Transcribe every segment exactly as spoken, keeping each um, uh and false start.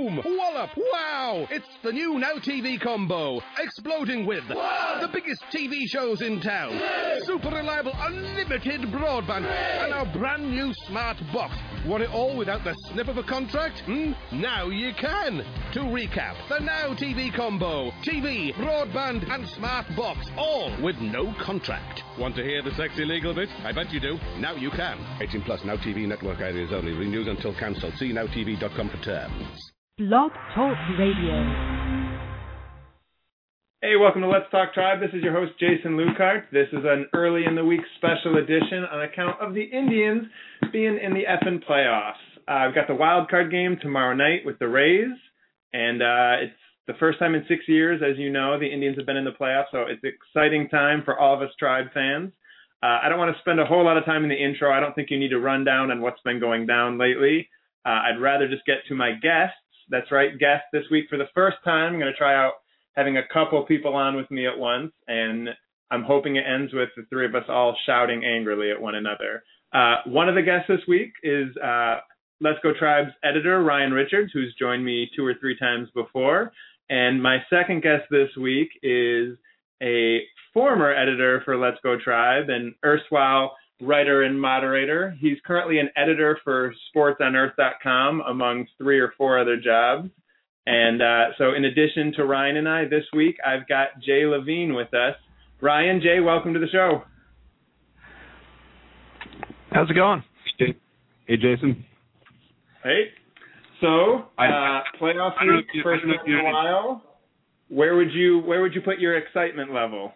boom, wallop, wow! It's the new Now T V combo, exploding with wow. the biggest T V shows in town, yeah. super reliable unlimited broadband, yeah. and our brand new smart box. Want it all without the snip of a contract? Hmm? Now you can. To recap, the Now T V combo, T V, broadband and smart box, all with no contract. Want to hear the sexy legal bit? I bet you do. Now you can. eighteen plus, Now T V network areas only. Renews until cancelled. See now T V dot com for terms. Blog Talk Radio. Hey, welcome to Let's Talk Tribe. This is your host, Jason Lukart. This is an early in the week special edition on account of the Indians being in the effing playoffs. Uh, we've got the wild card game tomorrow night with the Rays, and uh, it's the first time in six years, as you know, the Indians have been in the playoffs, so it's an exciting time for all of us Tribe fans. Uh, I don't want to spend a whole lot of time in the intro. I don't think you need to run down on what's been going down lately. Uh, I'd rather just get to my guests. That's right, guests this week for the first time. I'm going to try out having a couple people on with me at once, and I'm hoping it ends with the three of us all shouting angrily at one another. Uh, one of the guests this week is uh, Let's Go Tribe's editor, Ryan Richards, who's joined me two or three times before. And my second guest this week is a former editor for Let's Go Tribe and erstwhile writer and moderator. He's currently an editor for sports on earth dot com, among three or four other jobs. And uh, so in addition to Ryan and I, this week, I've got Jay Levine with us. Ryan, Jay, welcome to the show. How's it going? Hey, hey Jason. Hey. So, uh, playoff week, first time in a while. Where would you where would you put your excitement level?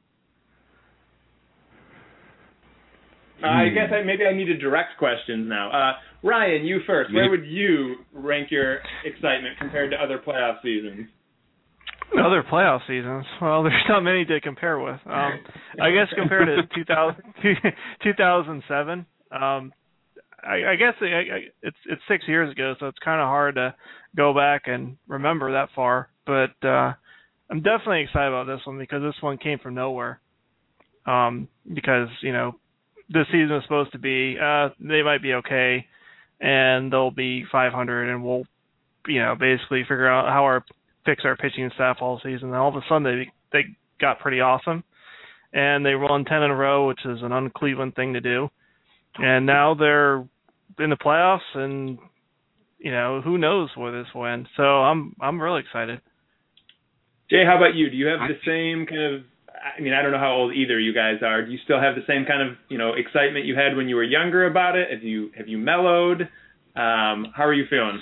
Uh, I guess I, maybe I need to direct questions now. Uh, Ryan, you first. Where would you rank your excitement compared to other playoff seasons? Other playoff seasons? Well, there's not many to compare with. Um, I guess compared to two thousand, two thousand seven, um, I, I guess it, I, it's it's six years ago, so it's kind of hard to go back and remember that far. But uh, I'm definitely excited about this one because this one came from nowhere. Um, because, you know, this season is supposed to be, uh, they might be okay, and they'll be five hundred, and we'll, you know, basically figure out how our fix our pitching staff all season. And all of a sudden, they they got pretty awesome, and they won ten in a row, which is an un-Cleveland thing to do. And now they're in the playoffs, and you know, who knows where this will end. So I'm I'm really excited. Jay, how about you? Do you have the same kind of, I mean, I don't know how old either of you guys are. Do you still have the same kind of, you know, excitement you had when you were younger about it? Have you have you mellowed? Um, how are you feeling?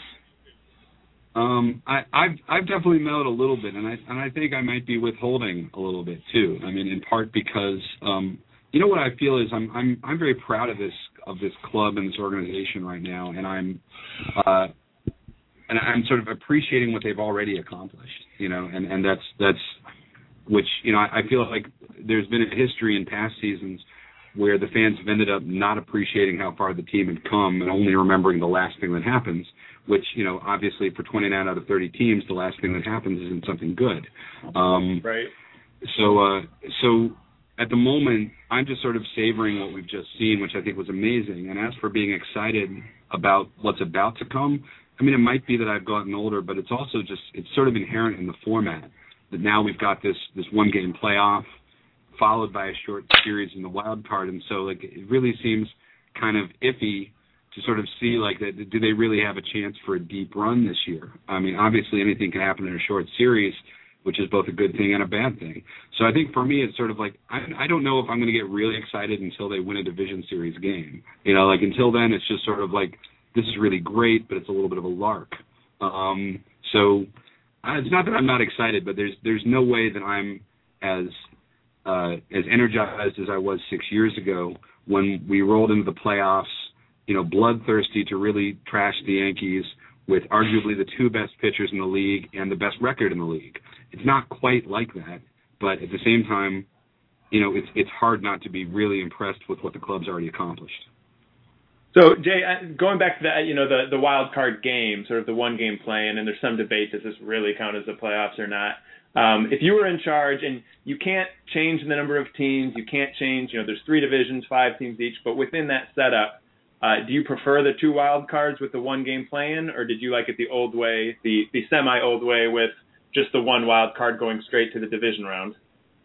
Um, I, I've I've definitely mellowed a little bit, and I and I think I might be withholding a little bit too. I mean, in part because um, you know what I feel is I'm I'm I'm very proud of this of this club and this organization right now, and I'm uh, and I'm sort of appreciating what they've already accomplished. You know, and, and that's that's which you know I, I feel like there's been a history in past seasons where the fans have ended up not appreciating how far the team had come and only remembering the last thing that happens, which, you know, obviously for twenty-nine out of thirty teams, the last thing that happens isn't something good. Um, right. So, uh, so at the moment, I'm just sort of savoring what we've just seen, which I think was amazing. And as for being excited about what's about to come, I mean, it might be that I've gotten older, but it's also just, it's sort of inherent in the format that now we've got this, this one-game playoff followed by a short series in the wild card. And so, like, it really seems kind of iffy to sort of see, like, that, do they really have a chance for a deep run this year? I mean, obviously anything can happen in a short series, which is both a good thing and a bad thing. So I think for me, it's sort of like, I, I don't know if I'm going to get really excited until they win a division series game. You know, like, until then, it's just sort of like, this is really great, but it's a little bit of a lark. Um, so uh, it's not that I'm not excited, but there's there's no way that I'm as uh, as energized as I was six years ago when we rolled into the playoffs, you know, bloodthirsty to really trash the Yankees with arguably the two best pitchers in the league and the best record in the league. It's not quite like that, but at the same time, you know, it's it's hard not to be really impressed with what the club's already accomplished. So, Jay, going back to that, you know, the, the wild card game, sort of the one-game play-in, and there's some debate, does this really count as the playoffs or not? Um, if you were in charge, and you can't change the number of teams, you can't change, you know, there's three divisions, five teams each, but within that setup, Uh, do you prefer the two wild cards with the one game play-in, or did you like it the old way, the, the semi-old way with just the one wild card going straight to the division round?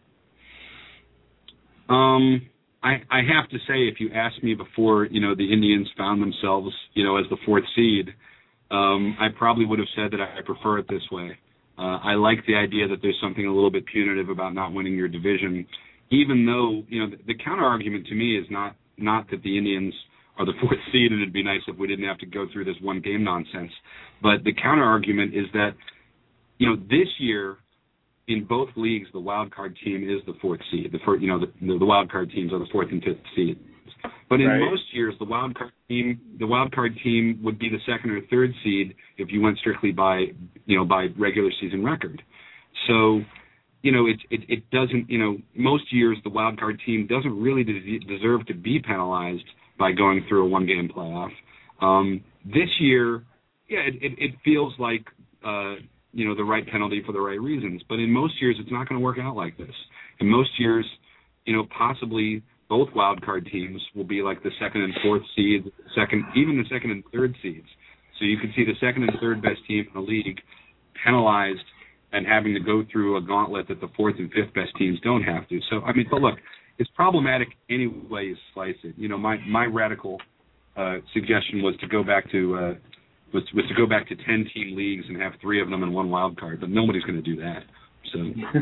Um, I, I have to say, if you asked me before, you know, the Indians found themselves, you know, as the fourth seed, um, I probably would have said that I prefer it this way. Uh, I like the idea that there's something a little bit punitive about not winning your division, even though, you know, the, the counter argument to me is not, not that the Indians are the fourth seed and it'd be nice if we didn't have to go through this one game nonsense. But the counter argument is that, you know, this year in both leagues, the wild card team is the fourth seed. The first, you know, the, the wild card teams are the fourth and fifth seed. But in right. most years, the wild card team, the wild card team would be the second or third seed if you went strictly by, you know, by regular season record. So, you know, it it, it doesn't, you know, most years the wild card team doesn't really de- deserve to be penalized by going through a one game playoff. Um, this year, yeah, it, it, it feels like, uh, you know, the right penalty for the right reasons. But in most years, it's not going to work out like this. In most years, you know, possibly both wild card teams will be like the second and fourth seed, second, even the second and third seeds. So you could see the second and third best team in the league penalized and having to go through a gauntlet that the fourth and fifth best teams don't have to. So, I mean, but look, it's problematic any way you slice it. You know, my, my radical uh, suggestion was to go back to uh, was was to go back to ten team leagues and have three of them and one wild card, but nobody's going to do that. So,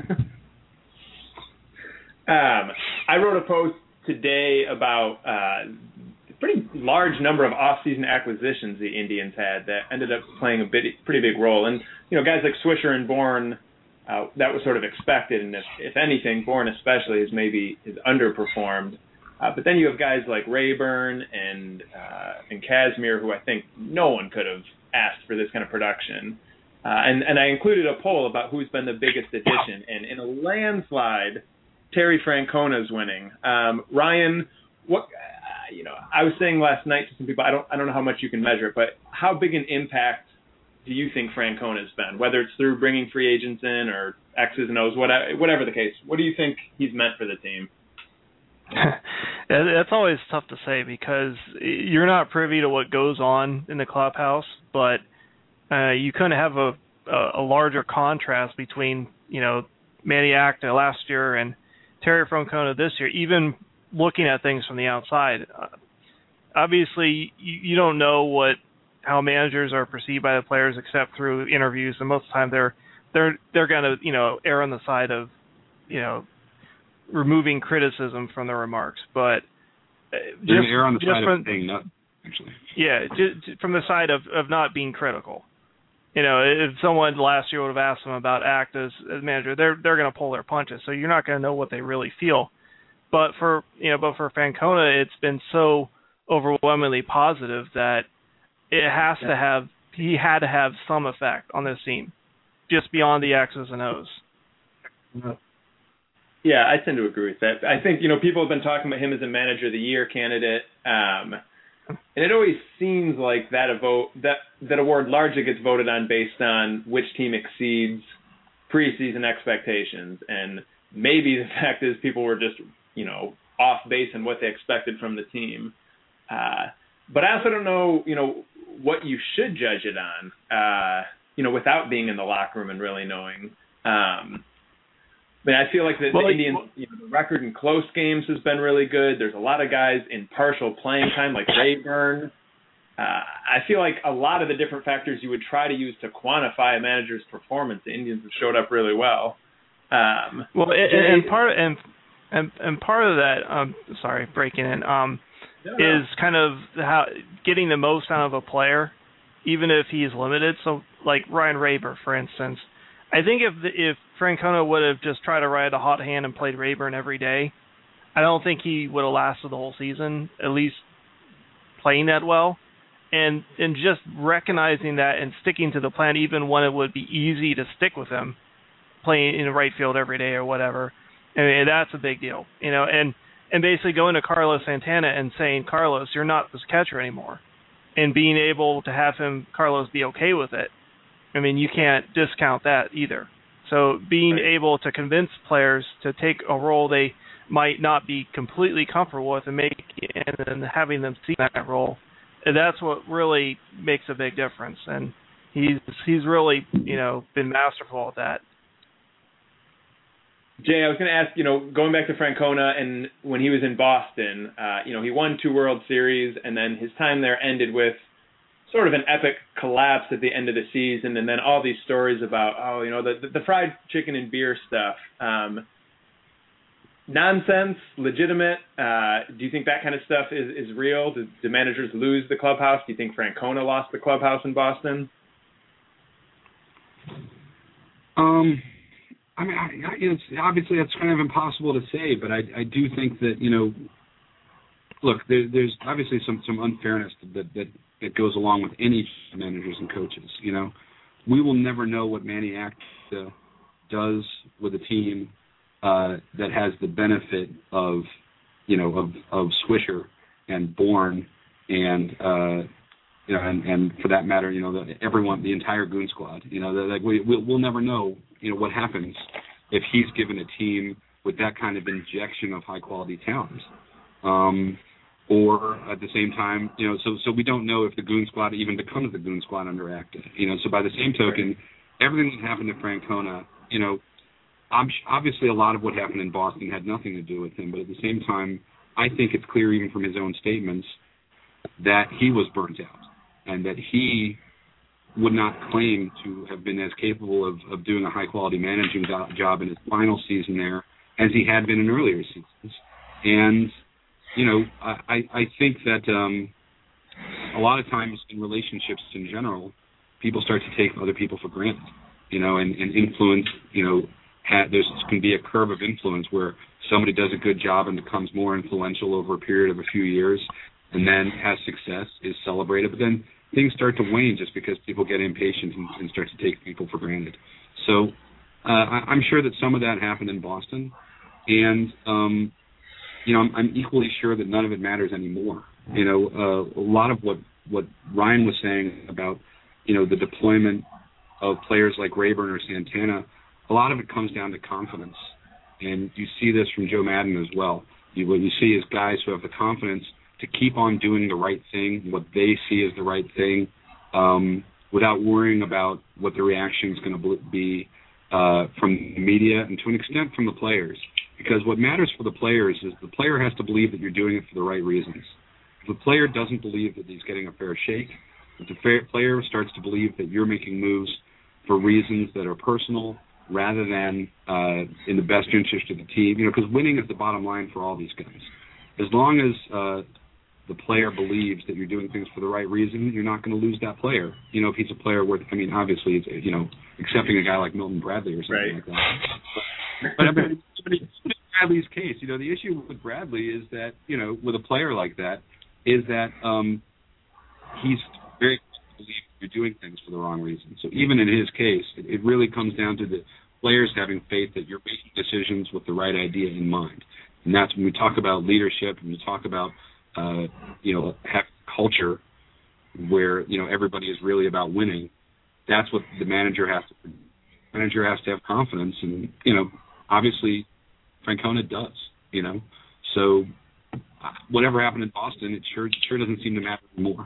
um, I wrote a post today about uh, a pretty large number of off-season acquisitions the Indians had that ended up playing a bit, pretty big role. And, you know, guys like Swisher and Bourne, uh, that was sort of expected. And if, if anything, Bourne especially is maybe is underperformed. Uh, but then you have guys like Rayburn and uh, and Kazmir, who I think no one could have asked for this kind of production. Uh, and, and I included a poll about who's been the biggest addition. And in a landslide, Terry Francona's winning. Um, Ryan, what uh, you know, I was saying last night to some people, I don't I don't know how much you can measure it, but how big an impact do you think Francona's been? Whether it's through bringing free agents in or X's and O's, whatever, whatever the case, what do you think he's meant for the team? That's always tough to say because you're not privy to what goes on in the clubhouse, but uh, you couldn't have a, a, a larger contrast between, you know, Manny Acta last year and Terry Francona this year, even looking at things from the outside. Uh, obviously, you, you don't know what how managers are perceived by the players except through interviews, and most of the time they're they're they're going to, you know, err on the side of, you know, removing criticism from their remarks, but just, err on the just side from, of saying nothing, actually. Yeah, just from the side of, of not being critical. You know, if someone last year would have asked them about Act as, as manager, they're they're going to pull their punches, so you're not going to know what they really feel. But for you know, but for Francona, it's been so overwhelmingly positive that it has yeah. to have he had to have some effect on this team, just beyond the X's and O's. Yeah. Yeah, I tend to agree with that. I think, you know, people have been talking about him as a manager of the year candidate, um, and it always seems like that a vote that that award largely gets voted on based on which team exceeds preseason expectations, and maybe the fact is people were just, you know, off base in what they expected from the team. Uh, but I also don't know, you know, what you should judge it on, uh, you know, without being in the locker room and really knowing. Um, I mean, I feel like the, well, the Indians, you know, the record in close games has been really good. There's a lot of guys in partial playing time, like Rayburn. Uh, I feel like a lot of the different factors you would try to use to quantify a manager's performance, the Indians have showed up really well. Um, well, and, Jay, and part and, and and part of that, um, sorry, breaking in, um, no, no. is kind of how getting the most out of a player, even if he's limited. So, like Ryan Rayburn, for instance. I think if the, if Francona would have just tried to ride a hot hand and played Rayburn every day, I don't think he would have lasted the whole season, at least playing that well. And and just recognizing that and sticking to the plan, even when it would be easy to stick with him, playing in the right field every day or whatever, I mean, that's a big deal, you know. And and basically going to Carlos Santana and saying, Carlos, you're not this catcher anymore, and being able to have him, Carlos, be okay with it. I mean, you can't discount that either. So being right. able to convince players to take a role they might not be completely comfortable with and make and, and having them see that role. And that's what really makes a big difference. And he's he's really, you know, been masterful at that. Jay, I was going to ask, you know, going back to Francona and when he was in Boston, uh, you know, he won two World Series, and then his time there ended with sort of an epic collapse at the end of the season, and then all these stories about, oh, you know, the the, the fried chicken and beer stuff. Um, nonsense, legitimate? Uh, do you think that kind of stuff is, is real? Do, do managers lose the clubhouse? Do you think Francona lost the clubhouse in Boston? Um, I mean, I, I, it's, obviously that's kind of impossible to say, but I, I do think that, you know, look, there, there's obviously some, some unfairness that, that, that goes along with any managers and coaches. You know, we will never know what Manny Acta does with a team uh, that has the benefit of, you know, of, of Swisher and Bourne and, uh, you know, and, and for that matter, you know, the, everyone, the entire Goon Squad. You know, like we we'll, we'll never know, you know, what happens if he's given a team with that kind of injection of high quality talent. Um, or at the same time, you know, so so we don't know if the Goon Squad even becomes the Goon Squad under Acta. You know, so by the same token, everything that happened to Francona, you know, obviously a lot of what happened in Boston had nothing to do with him, but at the same time, I think it's clear even from his own statements that he was burnt out and that he would not claim to have been as capable of, of doing a high-quality managing do- job in his final season there as he had been in earlier seasons. And, you know, I, I think that um, a lot of times in relationships in general, people start to take other people for granted, you know, and, and influence, you know, ha- there's can be a curve of influence where somebody does a good job and becomes more influential over a period of a few years and then has success, is celebrated, but then things start to wane just because people get impatient and, and start to take people for granted. So uh, I, I'm sure that some of that happened in Boston, and um, you know, I'm, I'm equally sure that none of it matters anymore. You know, uh, a lot of what, what Ryan was saying about, you know, the deployment of players like Rayburn or Santana, a lot of it comes down to confidence, and you see this from Joe Madden as well. You, what you see is guys who have the confidence to keep on doing the right thing, what they see as the right thing, um, without worrying about what the reaction is going to be uh, from the media and to an extent from the players. Because what matters for the players is the player has to believe that you're doing it for the right reasons. If the player doesn't believe that he's getting a fair shake, if the fair player starts to believe that you're making moves for reasons that are personal rather than uh, in the best interest of the team, you know, because winning is the bottom line for all these guys. As long as uh, the player believes that you're doing things for the right reason, you're not going to lose that player. You know, if he's a player worth, I mean, obviously, it's, you know, accepting a guy like Milton Bradley or something right. like that. But, but I mean, in Bradley's case, you know, the issue with Bradley is that, you know, with a player like that, is that um, he's very believe you're doing things for the wrong reason. So even in his case, it, it really comes down to the players having faith that you're making decisions with the right idea in mind. And that's when we talk about leadership, when we talk about Uh, you know, have culture where, you know, everybody is really about winning. That's what the manager has to the manager has to have confidence, and, you know, obviously Francona does, you know. So whatever happened in Boston, it sure sure doesn't seem to matter anymore.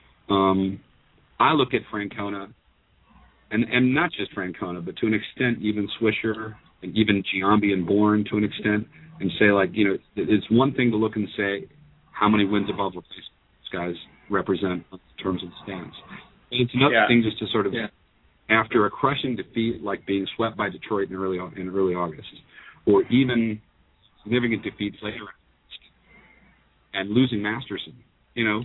Um, I look at Francona, and, and not just Francona, but to an extent even Swisher and even Giambi and Bourne to an extent, and say, like, you know, it's one thing to look and say, how many wins above replacement these guys represent in terms of the stats. And it's another yeah. thing just to sort of, yeah. after a crushing defeat like being swept by Detroit in early in early August, or even significant defeats later, and losing Masterson, you know,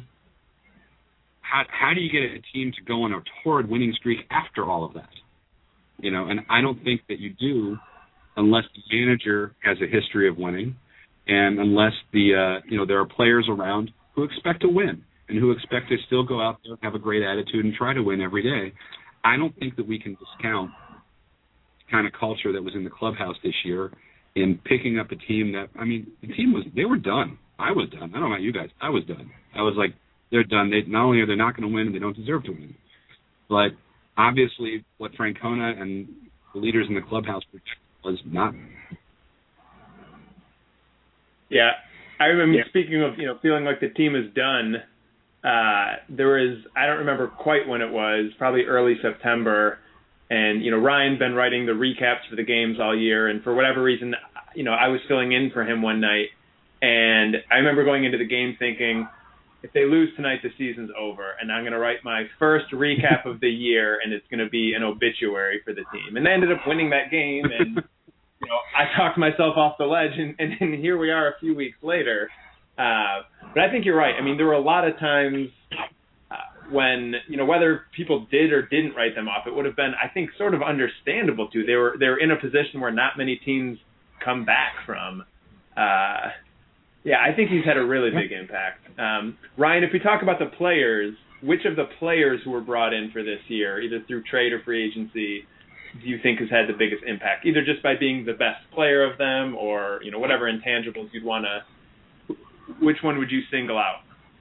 how how do you get a team to go on a torrid winning streak after all of that? You know, and I don't think that you do unless the manager has a history of winning. And unless the uh, you know there are players around who expect to win and who expect to still go out there and have a great attitude and try to win every day, I don't think that we can discount the kind of culture that was in the clubhouse this year in picking up a team that, I mean, the team was they were done. I was done. I don't know about you guys. I was done. I was like, they're done. They not only are they not going to win, they don't deserve to win. But obviously, what Francona and the leaders in the clubhouse was not. Yeah. I remember, Yeah. speaking of, you know, feeling like the team is done, uh, there was, I don't remember quite when it was, probably early September, and, you know, Ryan been writing the recaps for the games all year, and for whatever reason, you know, I was filling in for him one night, and I remember going into the game thinking, if they lose tonight, the season's over, and I'm going to write my first recap of the year, and it's going to be an obituary for the team. And they ended up winning that game, and you know, I talked myself off the ledge, and, and, and here we are a few weeks later. Uh, but I think you're right. I mean, there were a lot of times uh, when, you know, whether people did or didn't write them off, it would have been, I think, sort of understandable too. They were they were in a position where not many teams come back from. Uh, yeah, I think he's had a really big impact. Um, Ryan, if we talk about the players, which of the players who were brought in for this year, either through trade or free agency, do you think has had the biggest impact, either just by being the best player of them or, you know, whatever intangibles you'd want to, which one would you single out?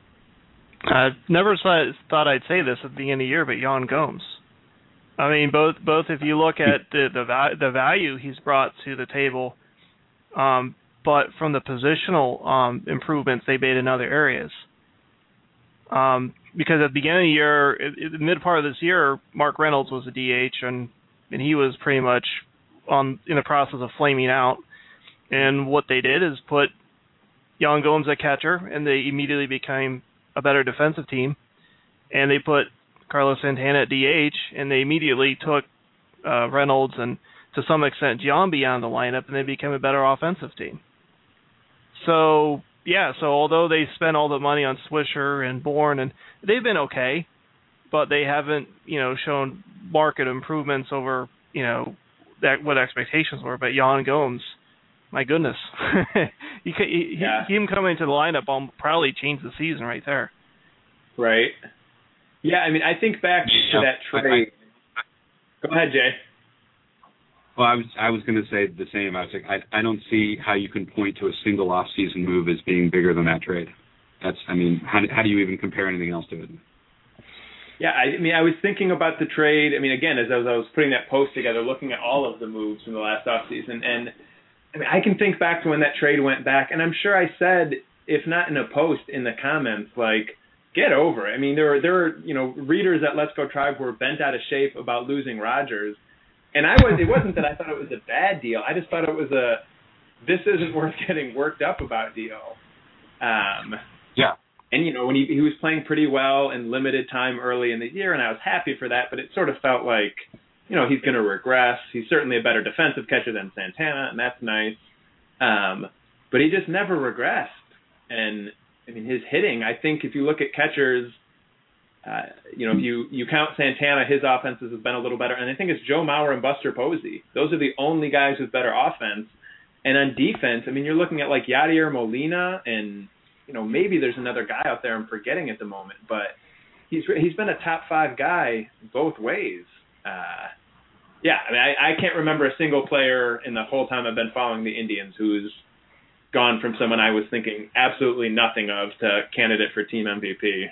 I never thought I'd say this at the beginning of the year, but Jan Gomes. I mean, both both if you look at the the, the value he's brought to the table, um, but from the positional um, improvements they made in other areas. Um, because at the beginning of the year, in the mid part of this year, Mark Reynolds was a D H, and and he was pretty much on in the process of flaming out. And what they did is put Jan Gomes at catcher, and they immediately became a better defensive team. And they put Carlos Santana at D H, and they immediately took uh, Reynolds and, to some extent, Giambi out of the lineup, and they became a better offensive team. So, yeah, so although they spent all the money on Swisher and Bourne, and they've been okay, but they haven't, you know, shown market improvements over, you know, that what expectations were. But Jan Gomes, my goodness, he, he, yeah. him coming into the lineup will probably change the season right there. Right. Yeah, I mean, I think back to that trade. I, I, Go ahead, Jay. Well, I was I was going to say the same. I was like, I I don't see how you can point to a single off-season move as being bigger than that trade. That's, I mean, how how do you even compare anything else to it? Yeah, I, I mean, I was thinking about the trade. I mean, again, as I was, I was putting that post together, looking at all of the moves from the last offseason, and I mean, I can think back to when that trade went back, and I'm sure I said, if not in a post, in the comments, like, get over it. I mean, there were, there were, you know, readers at Let's Go Tribe who were bent out of shape about losing Rogers, and I was. It wasn't that I thought it was a bad deal. I just thought it was a, this isn't worth getting worked up about deal. Um, yeah. And, you know, when he, he was playing pretty well in limited time early in the year, and I was happy for that, but it sort of felt like, you know, he's going to regress. He's certainly a better defensive catcher than Santana, and that's nice. Um, but he just never regressed. And, I mean, his hitting, I think if you look at catchers, uh, you know, if you, you count Santana, his offenses have been a little better. And I think it's Joe Mauer and Buster Posey. Those are the only guys with better offense. And on defense, I mean, you're looking at like Yadier Molina, and, you know, maybe there's another guy out there I'm forgetting at the moment. But he's he's been a top five guy both ways. Uh, yeah, I mean, I, I can't remember a single player in the whole time I've been following the Indians who's gone from someone I was thinking absolutely nothing of to candidate for team M V P.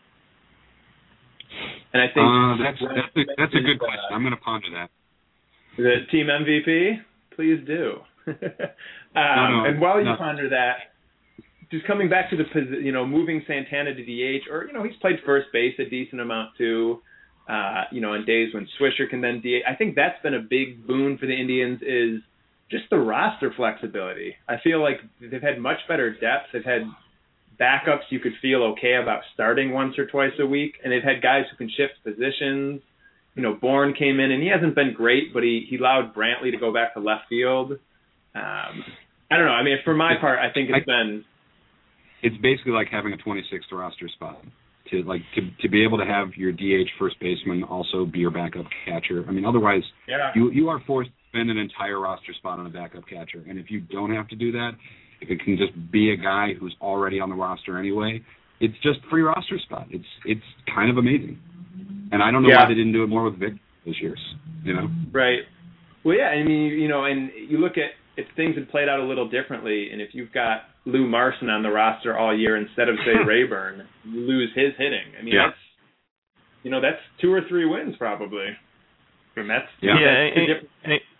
And I think uh, that's that's a, that's a good question. I'm going to ponder that. The team M V P, please do. um, no, no, and while you no. ponder that, just coming back to the, you know, moving Santana to D H, or, you know, he's played first base a decent amount too. Uh, you know, on days when Swisher can then D H. I think that's been a big boon for the Indians, is just the roster flexibility. I feel like they've had much better depth. They've had backups you could feel okay about starting once or twice a week, and they've had guys who can shift positions. You know, Bourne came in, and he hasn't been great, but he, he allowed Brantley to go back to left field. Um, I don't know. I mean, for my part, I think it's been... It's basically like having a twenty-sixth roster spot. To like to to be able to have your D H first baseman also be your backup catcher. I mean, otherwise, yeah. you you are forced to spend an entire roster spot on a backup catcher. And if you don't have to do that, if it can just be a guy who's already on the roster anyway, it's just free roster spot. It's it's kind of amazing. And I don't know yeah. why they didn't do it more with Vic this year. You know, right? Well, yeah. I mean, you know, and you look at if things had played out a little differently, and if you've got Lou Marson on the roster all year instead of, say, Rayburn, you lose his hitting. I mean, yeah. that's, you know, that's two or three wins probably. And that's, yeah, that's and, and,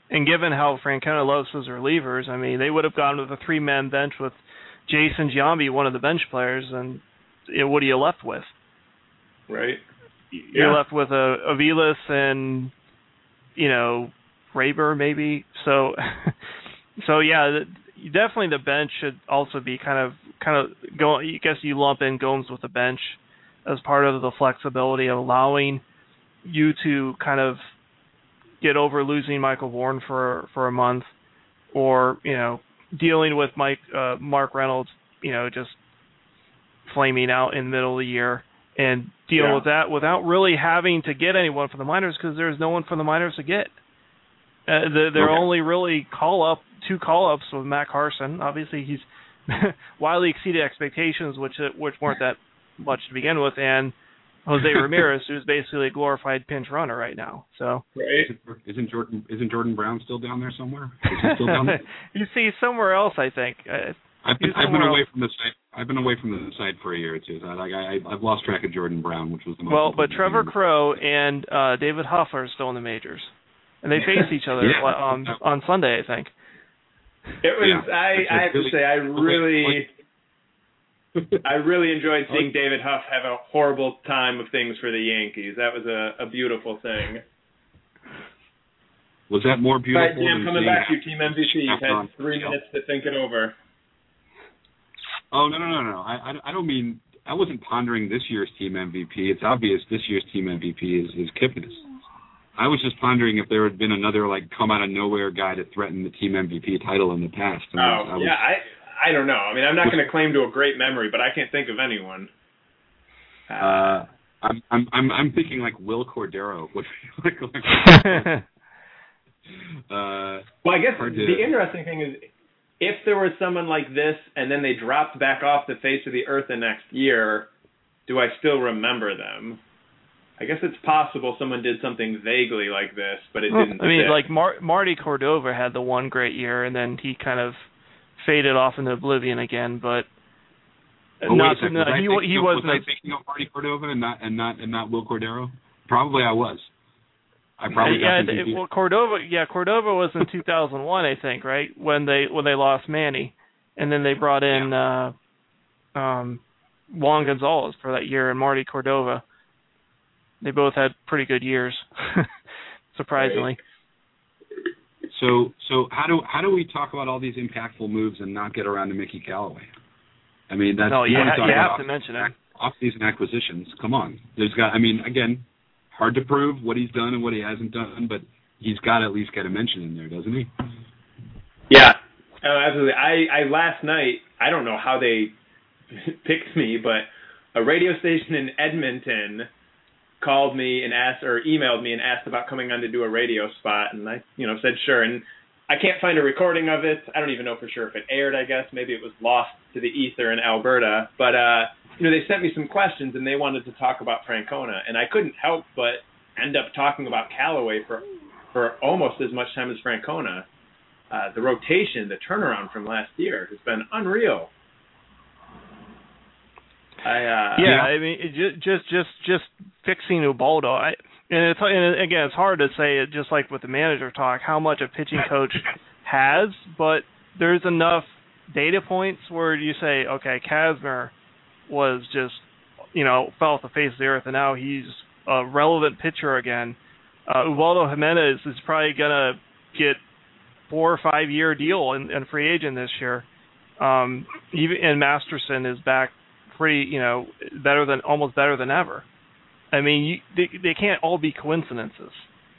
And given how Francona loves his relievers, I mean, they would have gone with a three-man bench with Jason Giambi, one of the bench players, and you know, what are you left with? Right. You're yeah. left with a Aviles and, you know, Raber maybe. So, so yeah, definitely the bench should also be kind of, kind of go. I guess you lump in Gomes with the bench as part of the flexibility of allowing you to kind of get over losing Michael Bourne for for a month, or you know, dealing with Mike uh, Mark Reynolds, you know, just flaming out in the middle of the year, and deal yeah. with that without really having to get anyone from the minors, because there's no one from the minors to get. Uh, the, they're okay. only really call up two call ups with Matt Carson. Obviously, he's wildly exceeded expectations, which which weren't that much to begin with, and Jose Ramirez, who's basically a glorified pinch runner right now. So right. isn't Jordan isn't Jordan Brown still down there somewhere? Is he still down there? You see somewhere else, I think. Uh, I've been, I've been else. away from the site. I've been away from the site for a year or two. I, like I, I've lost track of Jordan Brown, which was the most. Well, but Trevor Crow and uh, David Huff are still in the majors, and they face each other yeah. on on Sunday, I think. It was. Yeah. I, I have to say, I really, I really enjoyed seeing David Huff have a horrible time of things for the Yankees. That was a, a beautiful thing. Was that more beautiful? All right, Jim, than coming seeing back to your team M V P. You've had three on. minutes to think it over. Oh no no no no! I, I I don't mean I wasn't pondering this year's team M V P. It's obvious this year's team M V P is is Kipnis. I was just pondering if there had been another like come out of nowhere guy to threaten the team M V P title in the past. Oh I was, I was, yeah, I I don't know. I mean, I'm not going to claim to a great memory, but I can't think of anyone. Uh, uh I'm I'm I'm I'm thinking like Will Cordero. Would like, like, uh, well, I guess to, the interesting thing is, if there was someone like this and then they dropped back off the face of the earth the next year, do I still remember them? I guess it's possible someone did something vaguely like this, but it well, didn't I mean, stick. like Mar- Marty Cordova had the one great year, and then he kind of faded off into oblivion again. But oh, not wait a second. no, was he I he of, wasn't. Was I thinking of Marty Cordova and not and not and not Will Cordero? Probably I was. I probably yeah, got it, well, Cordova. Yeah, Cordova was in two thousand one, I think, right when they when they lost Manny, and then they brought in yeah. uh, um, Juan Gonzalez for that year, and Marty Cordova. They both had pretty good years, surprisingly. Right. So, so how do how do we talk about all these impactful moves and not get around to Mickey Callaway? I mean, that's no, you, ha- you have off, to mention it. Off-season acquisitions. Come on, there's got. I mean, again, hard to prove what he's done and what he hasn't done, but he's got to at least get a mention in there, doesn't he? Yeah, oh, absolutely. I, I last night, I don't know how they picked me, but a radio station in Edmonton called me and asked, or emailed me and asked about coming on to do a radio spot, and I, you know, said sure. And I can't find a recording of it. I don't even know for sure if it aired. I guess maybe it was lost to the ether in Alberta. But uh, you know, they sent me some questions and they wanted to talk about Francona, and I couldn't help but end up talking about Callaway for for almost as much time as Francona. Uh, the rotation, the turnaround from last year has been unreal. I, uh, yeah, yeah, I mean, it just just just just fixing Ubaldo. I, and it's and again, it's hard to say it just like with the manager talk how much a pitching coach has, but there's enough data points where you say, okay, Kazmir was just, you know, fell off the face of the earth, and now he's a relevant pitcher again. Uh, Ubaldo Jimenez is probably gonna get four or five year deal in, in free agent this year. Um, even and Masterson is back. Pretty, you know, better than almost better than ever. I mean, you, they they can't all be coincidences.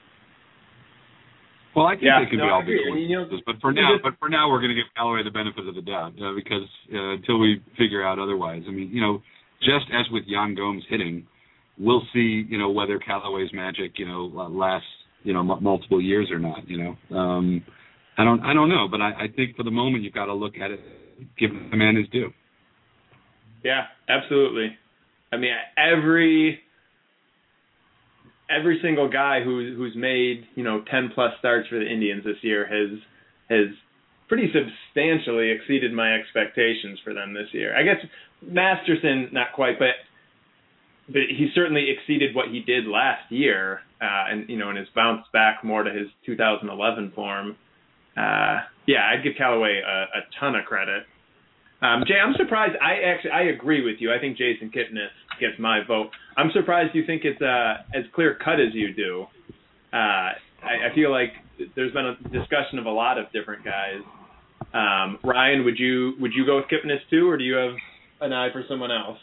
Well, I think yeah, they can no, be all I be agree. coincidences, You know, but for now, but for now, we're going to give Callaway the benefit of the doubt uh, because uh, until we figure out otherwise. I mean, you know, just as with Yan Gomes hitting, we'll see, you know, whether Callaway's magic, you know, lasts, you know, m- multiple years or not. You know, um, I don't, I don't know, but I, I think for the moment you've got to look at it, give the man his due. Yeah, absolutely. I mean, every every single guy who who's made, you know, ten plus starts for the Indians this year has has pretty substantially exceeded my expectations for them this year. I guess Masterson not quite, but but he certainly exceeded what he did last year. uh, and you know, and his bounce back more to his two thousand eleven form. Uh, yeah, I'd give Callaway a, a ton of credit. Um, Jay, I'm surprised. I actually I agree with you. I think Jason Kipnis gets my vote. I'm surprised you think it's uh, as clear cut as you do. Uh, I, I feel like there's been a discussion of a lot of different guys. Um, Ryan, would you would you go with Kipnis too, or do you have an eye for someone else?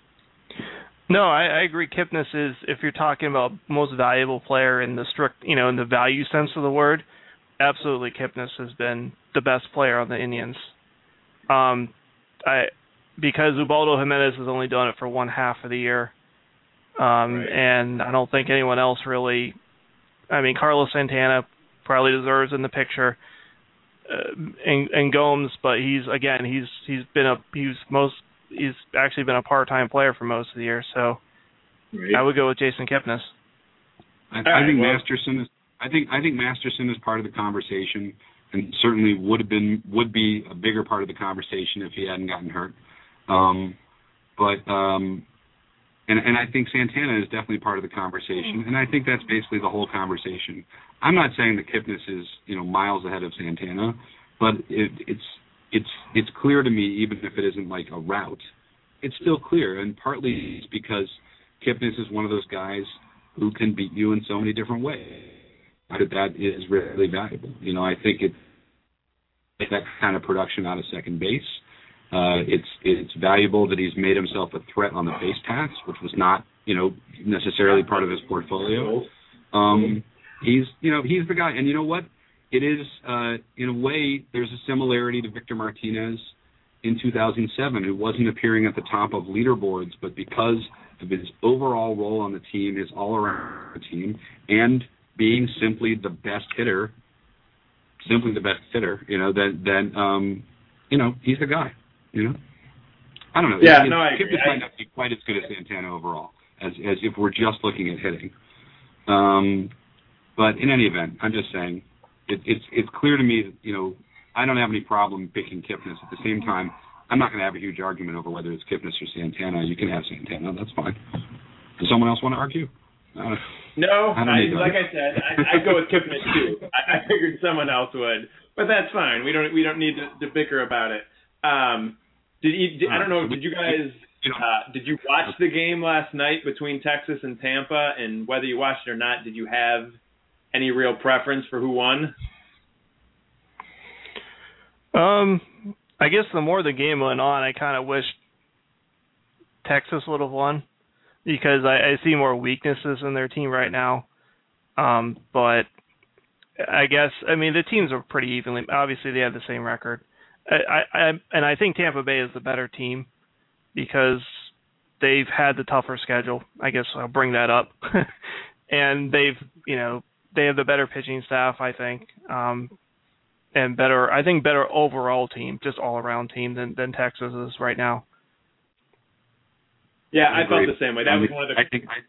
No, I, I agree. Kipnis is, if you're talking about most valuable player in the strict, you know, in the value sense of the word, absolutely Kipnis has been the best player on the Indians. Um, I because Ubaldo Jimenez has only done it for one half of the year, um, right. and I don't think anyone else really. I mean, Carlos Santana probably deserves in the picture, uh, and, and Gomes, but he's again he's he's been a he's most he's actually been a part-time player for most of the year, so right. I would go with Jason Kipnis. I, I right, think well, Masterson is. I think I think Masterson is part of the conversation, and certainly would have been would be a bigger part of the conversation if he hadn't gotten hurt. Um, but um, and and I think Santana is definitely part of the conversation, and I think that's basically the whole conversation. I'm not saying that Kipnis is you know miles ahead of Santana, but it, it's it's it's clear to me, even if it isn't like a route, it's still clear, and partly it's because Kipnis is one of those guys who can beat you in so many different ways. That that is really valuable. You know, I think it's that kind of production out of second base. Uh, it's it's valuable that he's made himself a threat on the base paths, which was not you know necessarily part of his portfolio. Um, he's you know he's the guy, and you know what? It is uh, in a way there's a similarity to Victor Martinez in two thousand seven, who wasn't appearing at the top of leaderboards, but because of his overall role on the team, his all-around team, and being simply the best hitter, simply the best hitter, you know, then, then um, you know, he's the guy, you know? I don't know. Yeah, it, no, I agree. agree. might not be quite as good as Santana overall, as as if we're just looking at hitting. Um, but in any event, I'm just saying, it, it's it's clear to me that, you know, I don't have any problem picking Kipnis. At the same time, I'm not going to have a huge argument over whether it's Kipnis or Santana. You can have Santana. That's fine. Does someone else want to argue? Uh, No, I I, like I said, I, I'd go with Kipnis too. I, I figured someone else would, but that's fine. We don't we don't need to, to bicker about it. Um, did, you, did I don't know? Did you guys uh, did you watch the game last night between Texas and Tampa? And whether you watched it or not, did you have any real preference for who won? Um, I guess the more the game went on, I kind of wished Texas would have won, because I, I see more weaknesses in their team right now. Um, but I guess, I mean, the teams are pretty evenly. Obviously, they have the same record. I, I, and I think Tampa Bay is the better team because they've had the tougher schedule. I guess I'll bring that up. And they've, you know, they have the better pitching staff, I think, um, and better, I think, better overall team, just all-around team than, than Texas is right now. Yeah, I, I felt the same way. That I was mean, one of the. I think I,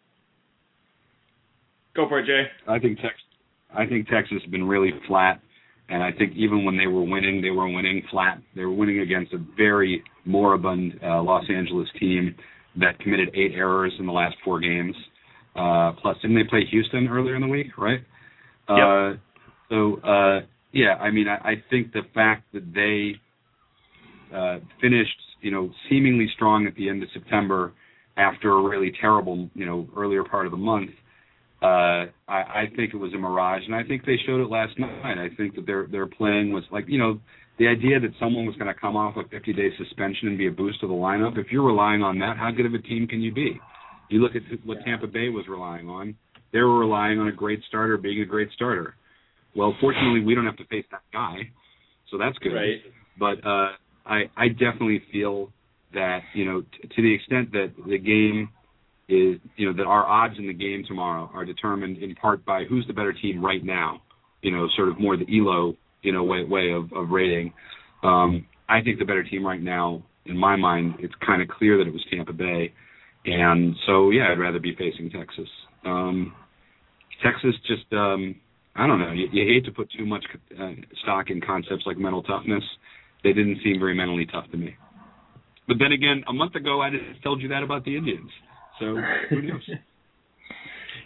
Go for it, Jay. I think Texas. I think Texas has been really flat, and I think even when they were winning, they were winning flat. They were winning against a very moribund uh, Los Angeles team that committed eight errors in the last four games. Uh, plus, didn't they play Houston earlier in the week? Right. Yep. Uh, so uh, yeah, I mean, I, I think the fact that they uh, finished, you know, seemingly strong at the end of September, after a really terrible, you know, earlier part of the month, uh, I, I think it was a mirage, and I think they showed it last night. I think that their their playing was like, you know, the idea that someone was going to come off a fifty-day suspension and be a boost to the lineup. If you're relying on that, how good of a team can you be? You look at what Tampa Bay was relying on. They were relying on a great starter being a great starter. Well, fortunately, we don't have to face that guy, so that's good. Right. But uh, I I definitely feel that, you know, t- to the extent that the game is, you know, that our odds in the game tomorrow are determined in part by who's the better team right now, you know, sort of more the E L O, you know, way, way of, of rating. Um, I think the better team right now, in my mind, it's kind of clear that it was Tampa Bay. And so, yeah, I'd rather be facing Texas. Um, Texas just, um, I don't know, you, you hate to put too much uh, stock in concepts like mental toughness. They didn't seem very mentally tough to me. But then again, a month ago, I just told you that about the Indians. So who knows?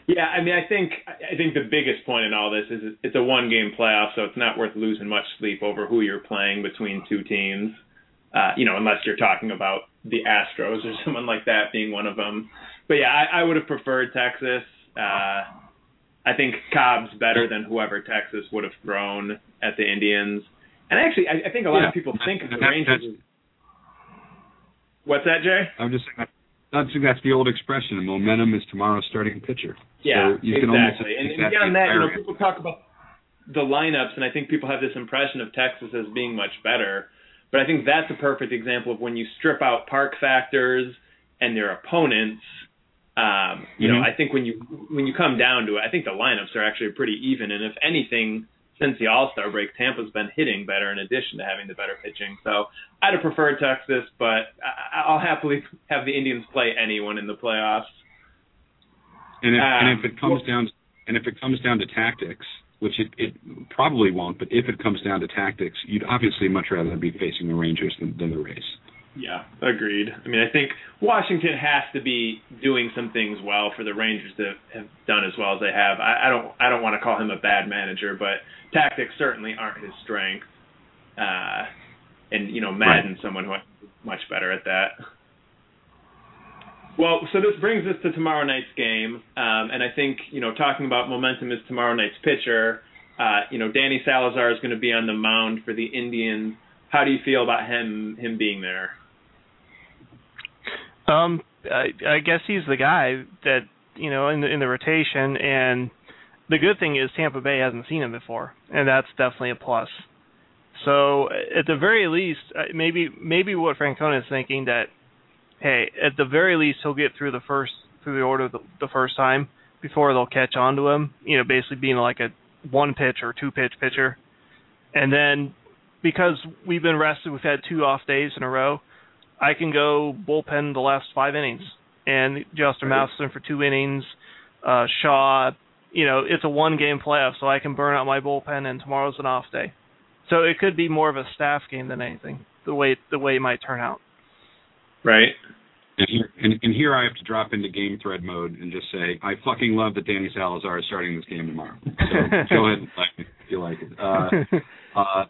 Yeah, I mean, I think I think the biggest point in all this is it's a one-game playoff, so it's not worth losing much sleep over who you're playing between two teams. Uh, you know, unless you're talking about the Astros or someone like that being one of them. But yeah, I, I would have preferred Texas. Uh, I think Cobb's better than whoever Texas would have thrown at the Indians. And actually, I, I think a lot yeah, of people think of the that, Rangers. What's that, Jay? I'm just saying that. I think that's the old expression, momentum is tomorrow's starting pitcher. Yeah, so you exactly. Can almost and, and that beyond that, you know, area. people talk about the lineups, and I think people have this impression of Texas as being much better. But I think that's a perfect example of when you strip out park factors and their opponents. Um, you mm-hmm. know, I think when you when you come down to it, I think the lineups are actually pretty even. And if anything, since the All-Star break, Tampa's been hitting better in addition to having the better pitching. So I'd have preferred Texas, but I'll happily have the Indians play anyone in the playoffs. And if, um, and if it comes down, and if it comes down to tactics, which it, it probably won't, but if it comes down to tactics, you'd obviously much rather be facing the Rangers than, than the Rays. Yeah, agreed. I mean, I think Washington has to be doing some things well for the Rangers to have done as well as they have. I, I don't, I don't want to call him a bad manager, but tactics certainly aren't his strength. Uh, and you know, Madden's right. someone who is much better at that. Well, so this brings us to tomorrow night's game, um, and I think, you know, talking about momentum is tomorrow night's pitcher. Uh, you know, Danny Salazar is going to be on the mound for the Indians. How do you feel about him him being there? Um, I, I guess he's the guy that, you know, in the in the rotation, and the good thing is Tampa Bay hasn't seen him before, and that's definitely a plus. So at the very least, maybe maybe what Francona is thinking that, hey, at the very least he'll get through the first through the order the, the first time before they'll catch on to him. You know, basically being like a one pitch or two pitch pitcher, and then because we've been rested, we've had two off days in a row. I can go bullpen the last five innings and Justin right. Masterson for two innings. Uh, Shaw, you know, it's a one-game playoff, so I can burn out my bullpen, and tomorrow's an off day. So it could be more of a staff game than anything, the way the way it might turn out. Right. And here, and, and here I have to drop into game thread mode and just say, I fucking love that Danny Salazar is starting this game tomorrow. So go ahead and like it if you like it. Uh, uh,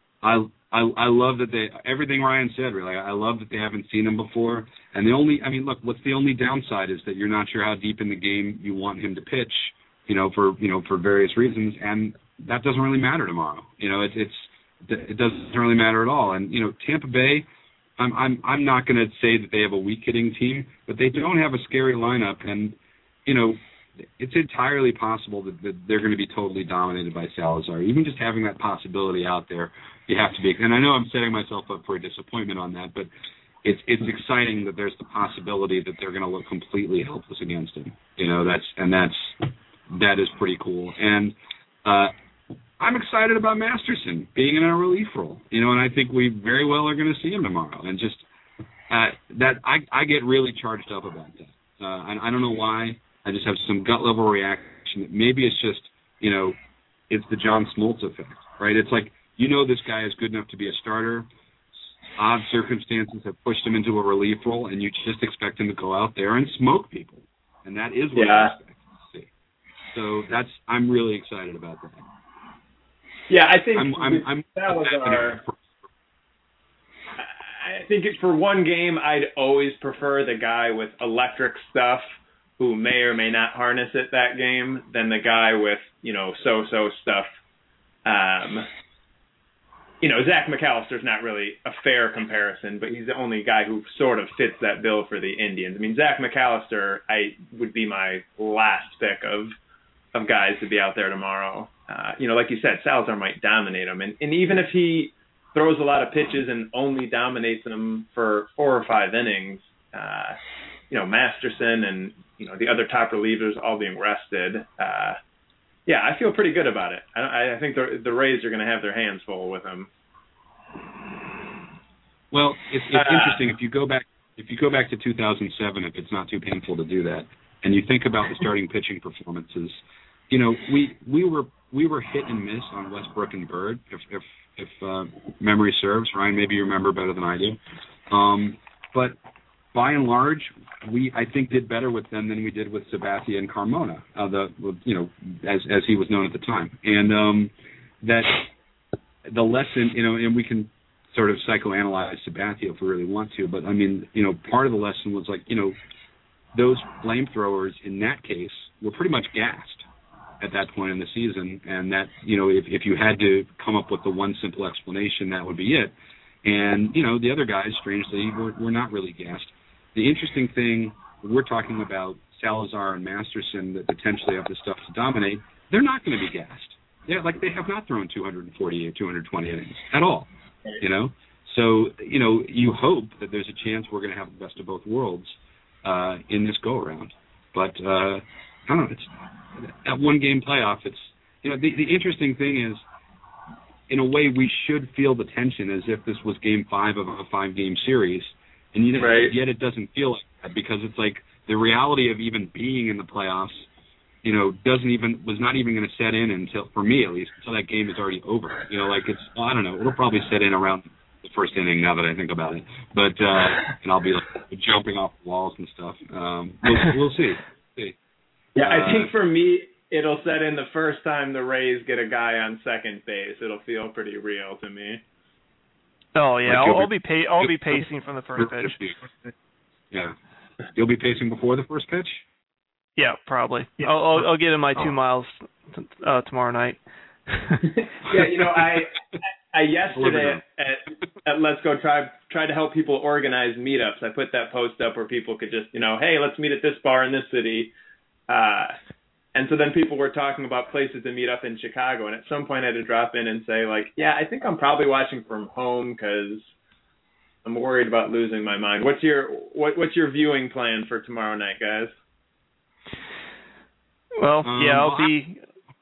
I I I love that they everything Ryan said really. I love that they haven't seen him before. And the only I mean look, what's the only downside is that you're not sure how deep in the game you want him to pitch, you know, for you know, for various reasons, and that doesn't really matter tomorrow. You know, it it's it doesn't really matter at all. And, you know, Tampa Bay, I'm I'm I'm not gonna say that they have a weak hitting team, but they don't have a scary lineup, and, you know, it's entirely possible that, that they're going to be totally dominated by Salazar. Even just having that possibility out there, you have to be. And I know I'm setting myself up for a disappointment on that, but it's it's exciting that there's the possibility that they're going to look completely helpless against him. You know, that's and that's that is pretty cool. And uh, I'm excited about Masterson being in a relief role. You know, and I think we very well are going to see him tomorrow. And just uh, that I I get really charged up about that. Uh, and I don't know why. I just have some gut level reaction that maybe it's just, you know, it's the John Smoltz effect, right? It's like, you know, this guy is good enough to be a starter. Odd circumstances have pushed him into a relief role, and you just expect him to go out there and smoke people. And that is what yeah. I expect to see. So that's, I'm really excited about that. Yeah, I think I'm, I'm, I'm Salazar, I think it, for one game, I'd always prefer the guy with electric stuff who may or may not harness it that game than the guy with, you know, so-so stuff. Um, you know, Zach McAllister's not really a fair comparison, but he's the only guy who sort of fits that bill for the Indians. I mean, Zach McAllister, I would be my last pick of of guys to be out there tomorrow. Uh, you know, like you said, Salazar might dominate him. And, and even if he throws a lot of pitches and only dominates them for four or five innings, uh, you know, Masterson and, you know, the other top relievers all being rested. Uh, yeah, I feel pretty good about it. I, I think the the Rays are going to have their hands full with him. Well, it's, it's uh, interesting if you go back if you go back to two thousand seven, if it's not too painful to do that, and you think about the starting pitching performances. You know, we we were we were hit and miss on Westbrook and Bird, if if if uh, memory serves. Ryan, maybe you remember better than I do. Um, but by and large, we I think did better with them than we did with Sabathia and Carmona, uh, the you know as as he was known at the time, and um, that the lesson, you know, and we can sort of psychoanalyze Sabathia if we really want to, but I mean, you know, part of the lesson was like, you know, those flamethrowers in that case were pretty much gassed at that point in the season, and that, you know, if, if you had to come up with the one simple explanation, that would be it. And, you know, the other guys, strangely, were, were not really gassed. The interesting thing, we're talking about Salazar and Masterson that potentially have the stuff to dominate, they're not going to be gassed. Yeah, like they have not thrown two hundred forty-eight, two hundred twenty innings at all, you know? So, you know, you hope that there's a chance we're going to have the best of both worlds uh, in this go-around. But, uh, I don't know, it's that one-game playoff, it's, you know, the, the interesting thing is, in a way, we should feel the tension as if this was game five of a five-game series, and you know, right. yet it doesn't feel like that because it's like the reality of even being in the playoffs, you know, doesn't even was not even going to set in until, for me at least, until that game is already over. You know, like it's, I don't know, it'll probably set in around the first inning now that I think about it, but uh, and I'll be like jumping off the walls and stuff. Um, we'll, we'll see. see. Yeah, uh, I think for me, it'll set in the first time the Rays get a guy on second base. It'll feel pretty real to me. Oh yeah, like I'll, I'll be, be pa- I'll be pacing from the first pitch. Yeah, you'll be pacing before the first pitch. Yeah, probably. Yeah. I'll, I'll I'll get in my two oh. miles t- uh, tomorrow night. Yeah, you know, I I yesterday at, at Let's Go Tribe tried to help people organize meetups. I put that post up where people could just, you know, hey, let's meet at this bar in this city. Uh, and so then people were talking about places to meet up in Chicago, and at some point I had to drop in and say, like, yeah, I think I'm probably watching from home because I'm worried about losing my mind. What's your what, what's your viewing plan for tomorrow night, guys? Well, um, yeah, I'll well, be.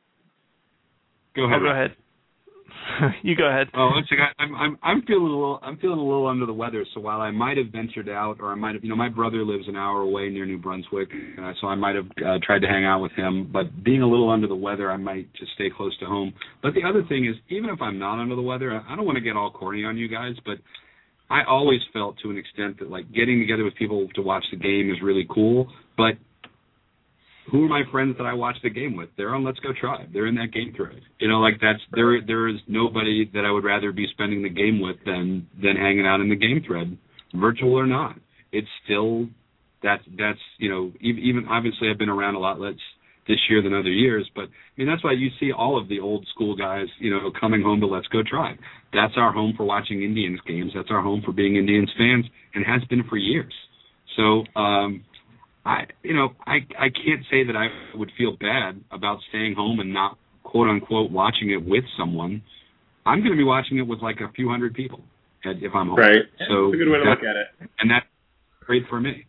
Go ahead. Oh, go ahead. You go ahead. Oh, let's see. I'm I'm I'm feeling a little I'm feeling a little under the weather. So while I might have ventured out, or I might have, you know, my brother lives an hour away near New Brunswick, uh, so I might have uh, tried to hang out with him. But being a little under the weather, I might just stay close to home. But the other thing is, even if I'm not under the weather, I don't want to get all corny on you guys, but I always felt to an extent that like getting together with people to watch the game is really cool, but who are my friends that I watch the game with? They're on Let's Go Tribe. They're in that game thread. You know, like that's there. There is nobody that I would rather be spending the game with than than hanging out in the game thread, virtual or not. It's still that's that's you know even, even obviously I've been around a lot less this year than other years, but I mean that's why you see all of the old school guys, you know, coming home to Let's Go Tribe. That's our home for watching Indians games. That's our home for being Indians fans, and has been for years. So. um I, you know, I I can't say that I would feel bad about staying home and not, quote unquote, watching it with someone. I'm going to be watching it with like a few hundred people if I'm home. Right. So that's a good way to look at it. And that's great for me.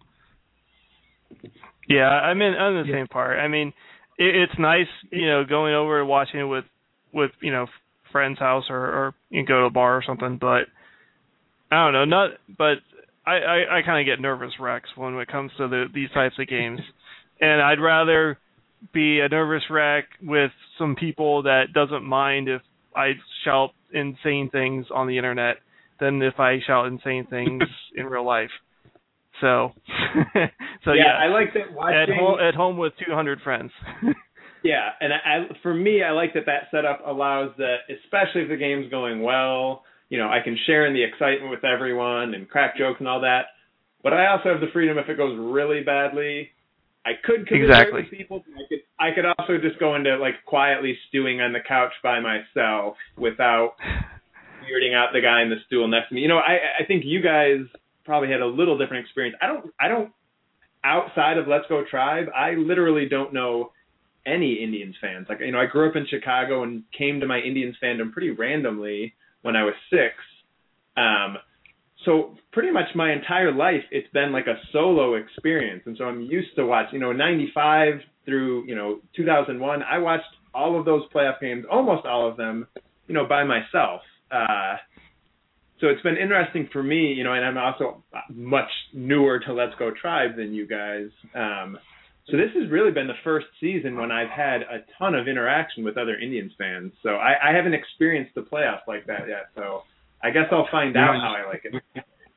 Yeah, I'm in on the yeah. same part. I mean, it, it's nice, you know, going over and watching it with, with you know, friend's house or, or you know, go to a bar or something. But I don't know, not but. I, I, I kind of get nervous wrecks when it comes to the, these types of games. And I'd rather be a nervous wreck with some people that doesn't mind if I shout insane things on the internet than if I shout insane things in real life. So, so yeah, yeah, I like that watching at home, at home with two hundred friends. Yeah, and I, for me, I like that that setup allows that, especially if the game's going well, you know, I can share in the excitement with everyone and crack jokes and all that. But I also have the freedom if it goes really badly. I could commiserate exactly. with people. I could, I could also just go into like quietly stewing on the couch by myself without weirding out the guy in the stool next to me. You know, I, I think you guys probably had a little different experience. I don't, I don't. Outside of Let's Go Tribe, I literally don't know any Indians fans. Like, you know, I grew up in Chicago and came to my Indians fandom pretty randomly when I was six. Um, so pretty much my entire life, it's been like a solo experience. And so I'm used to watch, you know, ninety-five through, you know, two thousand one, I watched all of those playoff games, almost all of them, you know, by myself. Uh, so it's been interesting for me, you know, and I'm also much newer to Let's Go Tribe than you guys. Um, So this has really been the first season when I've had a ton of interaction with other Indians fans. So I, I haven't experienced the playoffs like that yet. So I guess I'll find out how I like it.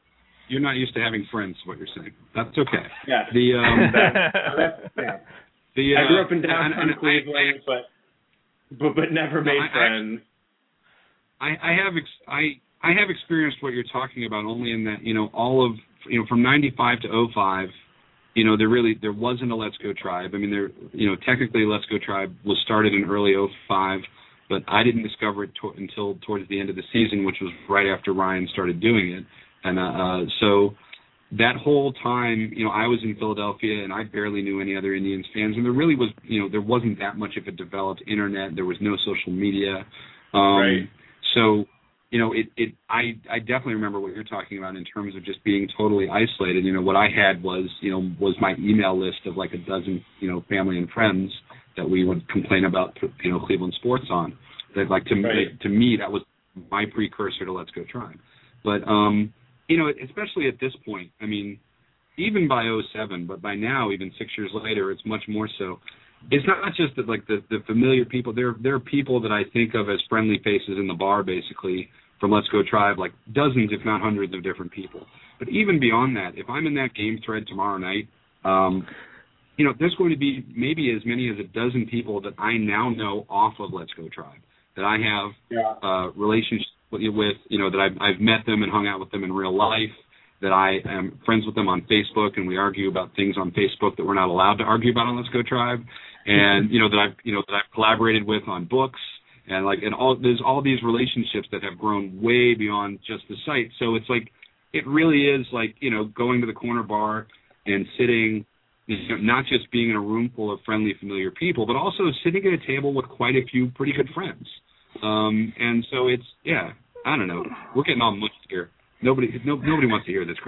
you're not used to having friends. Is what you're saying? That's okay. Yeah. The um, that, that's, yeah. the uh, I grew up in downtown and, and Cleveland, I, but but but never made no, I, friends. I, I have ex- I I have experienced what you're talking about only in that, you know, all of, you know, from ninety-five to oh five, you know, there really there wasn't a Let's Go Tribe. I mean, there, you know, technically Let's Go Tribe was started in early oh five, but I didn't discover it to- until towards the end of the season, which was right after Ryan started doing it. And uh, uh, so that whole time, you know, I was in Philadelphia and I barely knew any other Indians fans, and there really was, you know, there wasn't that much of a developed internet. There was no social media. Um, right. So, you know, it, it I, I definitely remember what you're talking about in terms of just being totally isolated. You know, what I had was, you know, was my email list of like a dozen, you know, family and friends that we would complain about, you know, Cleveland sports on. That, like, to right. me, to me, that was my precursor to Let's Go Tribe. But, um, you know, especially at this point, I mean, even by oh seven, but by now, even six years later, it's much more so. It's not just that, like, the, the familiar people. There, there are people that I think of as friendly faces in the bar, basically, from Let's Go Tribe, like dozens, if not hundreds, of different people. But even beyond that, if I'm in that game thread tomorrow night, um, you know, there's going to be maybe as many as a dozen people that I now know off of Let's Go Tribe, that I have yeah. uh, relationships with, you know, that I've, I've met them and hung out with them in real life, that I am friends with them on Facebook, and we argue about things on Facebook that we're not allowed to argue about on Let's Go Tribe. And, you know, that I've, you know, that I've collaborated with on books, and like, and all, there's all these relationships that have grown way beyond just the site. So it's like, it really is like, you know, going to the corner bar and sitting, you know, not just being in a room full of friendly, familiar people, but also sitting at a table with quite a few pretty good friends. Um, and so it's, yeah, I don't know. We're getting all mushed here. Nobody, no, nobody wants to hear this.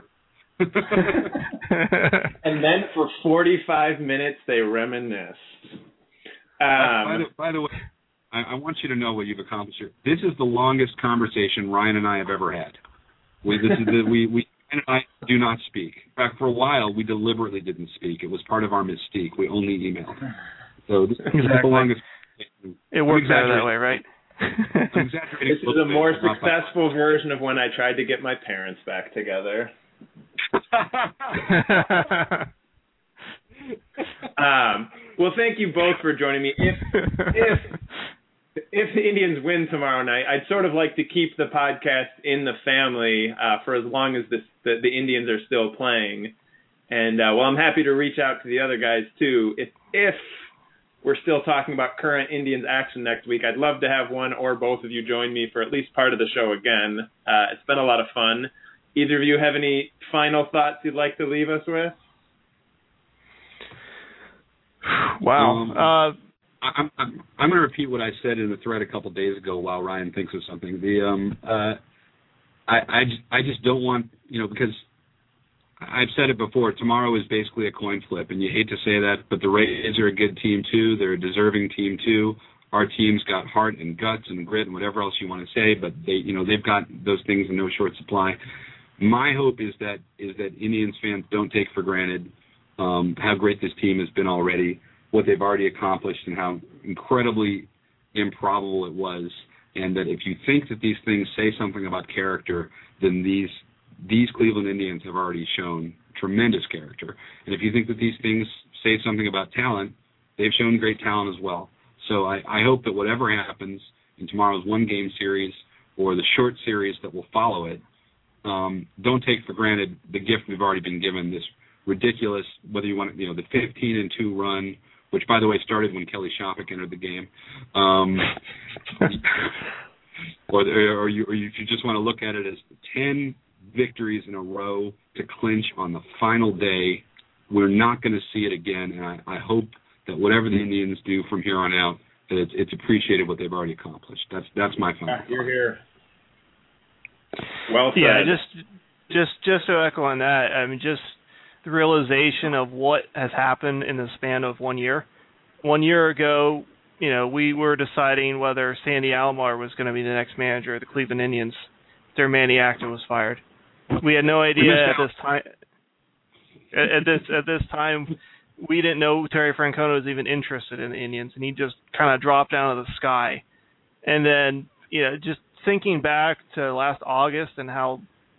And then for forty-five minutes, they reminisce. Um, by, the, by the way, I, I want you to know what you've accomplished here. This is the longest conversation Ryan and I have ever had. We, this is the, we, we and I do not speak. In fact, for a while, we deliberately didn't speak. It was part of our mystique. We only emailed. So this exactly. is the longest. It works better that way, right? I'm exaggerating. This is a more successful version of when I tried to get my parents back together. um, well, thank you both for joining me. If if if the Indians win tomorrow night, I'd sort of like to keep the podcast in the family uh, for as long as this, the, the Indians are still playing. And uh, well, I'm happy to reach out to the other guys too. If if we're still talking about current Indians action next week, I'd love to have one or both of you join me for at least part of the show again. Uh, it's been a lot of fun. Either of you have any final thoughts you'd like to leave us with? Um, Wow. Uh, I'm, I'm, I'm going to repeat what I said in the thread a couple of days ago while Ryan thinks of something. The um, uh, I, I, just, I just don't want, you know, because I've said it before, tomorrow is basically a coin flip, and you hate to say that, but the Rays are a good team too. They're a deserving team too. Our team's got heart and guts and grit and whatever else you want to say, but they, you know, they've got those things in no short supply. My hope is that is that Indians fans don't take for granted um, how great this team has been already, what they've already accomplished, and how incredibly improbable it was. And that if you think that these things say something about character, then these these Cleveland Indians have already shown tremendous character. And if you think that these things say something about talent, they've shown great talent as well. So I, I hope that whatever happens in tomorrow's one-game series or the short series that will follow it, um, don't take for granted the gift we've already been given, this ridiculous, whether you want, you know, the fifteen and two run, which, by the way, started when Kelly Shoppick entered the game, um, or, or, you, or you, if you just want to look at it as ten victories in a row to clinch on the final day. We're not going to see it again, and I, I hope that whatever the Indians do from here on out, that it's, it's appreciated what they've already accomplished. That's that's my final thought. You're here. Well said. Yeah, just just just to echo on that, I mean, just the realization of what has happened in the span of one year. One year ago, you know, we were deciding whether Sandy Alomar was going to be the next manager of the Cleveland Indians. Their Manny Acton was fired. We had no idea at this time. At, at this at this time, we didn't know Terry Francona was even interested in the Indians, and he just kind of dropped down to the sky. And then, you know, just thinking back to last August and how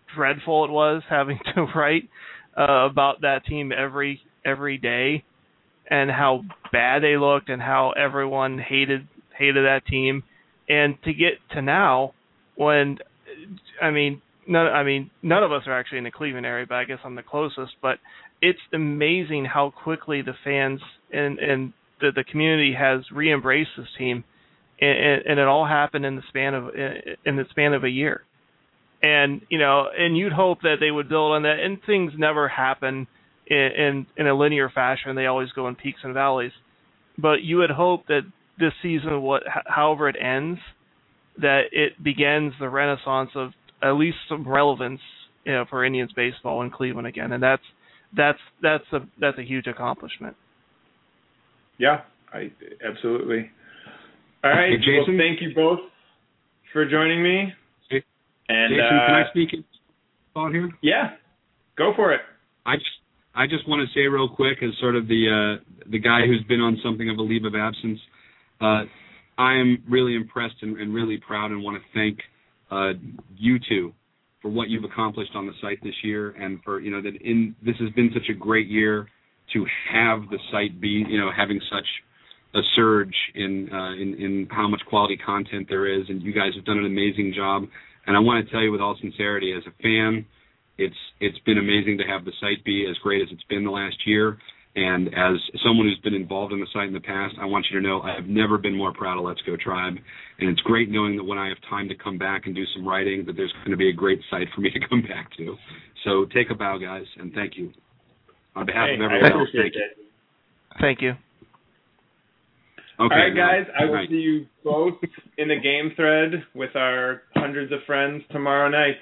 dreadful it was having to write uh, about that team every every day, and how bad they looked, and how everyone hated hated that team, and to get to now, when I mean, none I mean none of us are actually in the Cleveland area, but I guess I'm the closest. But it's amazing how quickly the fans and and the, the community has re-embraced this team, and, and it all happened in the span of in the span of a year. And you know, and you'd hope that they would build on that, and things never happen in in, in a linear fashion. They always go in peaks and valleys. But you would hope that this season, what however it ends, that it begins the renaissance of at least some relevance, you know, for Indians baseball in Cleveland again, and that's that's that's a that's a huge accomplishment. Yeah, I absolutely. All right, hey, Jason, well, thank you both for joining me. Hey, and Jason, uh, can I speak on here? Yeah, go for it. I just I just want to say real quick, as sort of the uh, the guy who's been on something of a leave of absence, uh, I am really impressed and, and really proud, and want to thank uh, you two for what you've accomplished on the site this year, and for, you know, that in this has been such a great year to have the site be, you know, having such a surge in, uh, in in how much quality content there is, and you guys have done an amazing job. And I want to tell you with all sincerity, as a fan, it's it's been amazing to have the site be as great as it's been the last year. And as someone who's been involved in the site in the past, I want you to know I have never been more proud of Let's Go Tribe. And it's great knowing that when I have time to come back and do some writing, that there's going to be a great site for me to come back to. So take a bow, guys, and thank you. On behalf hey, of everyone else, thank you. it. Thank you. Okay, All right, guys, I will right. see you both in the game thread with our hundreds of friends tomorrow night.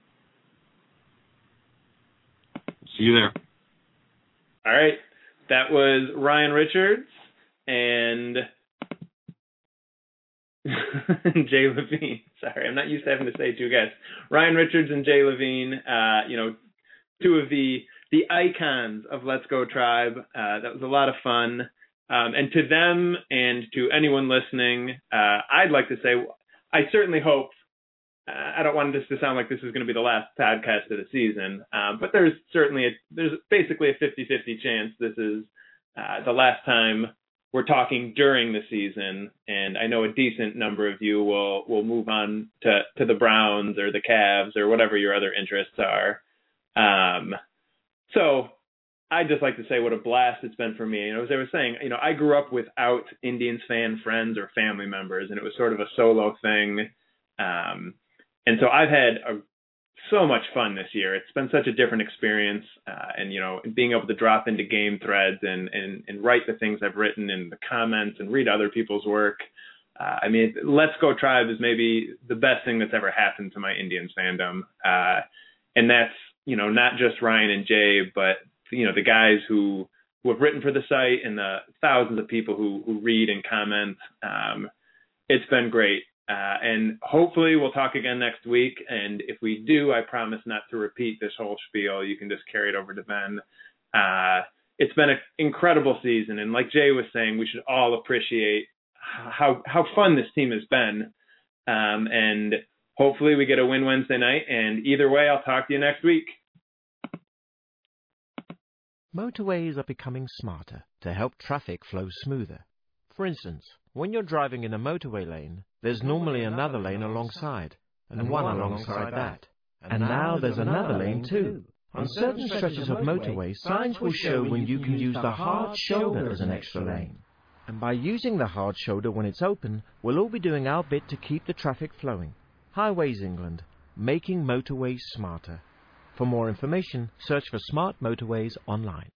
See you there. All right. That was Ryan Richards and Jay Levine. Sorry, I'm not used to having to say two guys. Ryan Richards and Jay Levine, uh, you know, two of the the icons of Let's Go Tribe. Uh, that was a lot of fun. Um, and to them and to anyone listening, uh, I'd like to say I certainly hope, uh, I don't want this to sound like this is going to be the last podcast of the season, uh, but there's certainly, a, there's basically a fifty-fifty chance this is uh, the last time we're talking during the season. And I know a decent number of you will, will move on to, to the Browns or the Cavs or whatever your other interests are. Um, so I'd just like to say what a blast it's been for me. And as I was saying, you know, I grew up without Indians fan friends or family members, and it was sort of a solo thing. Um, and so I've had a, so much fun this year. It's been such a different experience. Uh, and, you know, being able to drop into game threads and, and, and write the things I've written in the comments and read other people's work. Uh, I mean, Let's Go Tribe is maybe the best thing that's ever happened to my Indians fandom. Uh, and that's, you know, not just Ryan and Jay, but you know, the guys who, who have written for the site and the thousands of people who, who read and comment. Um, it's been great. Uh, and hopefully we'll talk again next week. And if we do, I promise not to repeat this whole spiel. You can just carry it over to Ben. Uh, it's been an incredible season. And like Jay was saying, we should all appreciate how, how fun this team has been. Um, and hopefully we get a win Wednesday night. And either way, I'll talk to you next week. Motorways are becoming smarter to help traffic flow smoother. For instance, when you're driving in a motorway lane, there's normally another lane alongside, and one alongside that. And now there's another lane too. On certain stretches of motorway, signs will show when you can use the hard shoulder as an extra lane. And by using the hard shoulder when it's open, we'll all be doing our bit to keep the traffic flowing. Highways England, making motorways smarter. For more information, search for Smart Motorways online.